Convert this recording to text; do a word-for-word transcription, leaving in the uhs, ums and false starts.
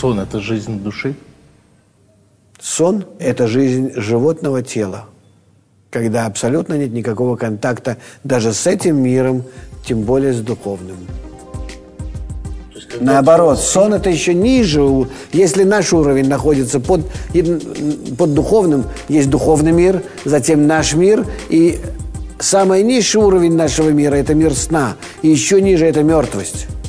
сон – это жизнь души? Сон – это жизнь животного тела, когда абсолютно нет никакого контакта даже с этим миром, тем более с духовным. Наоборот, сон – это еще ниже. Если наш уровень находится под, под духовным, есть духовный мир, затем наш мир, и самый низший уровень нашего мира – это мир сна, и еще ниже – это мертвость.